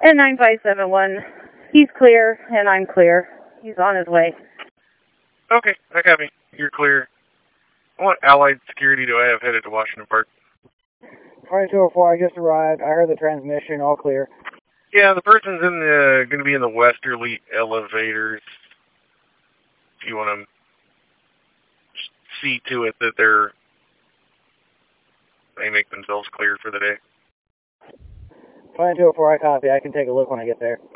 And 9571, he's clear, and I'm clear. He's on his way. Okay, I copy. You're clear. What Allied security do I have headed to Washington Park? 2204, I just arrived. I heard the transmission, all clear. Yeah, the person's going to be in the westerly elevators. If you want to see to it that they make themselves clear for the day. 2204, I copy. I can take a look when I get there.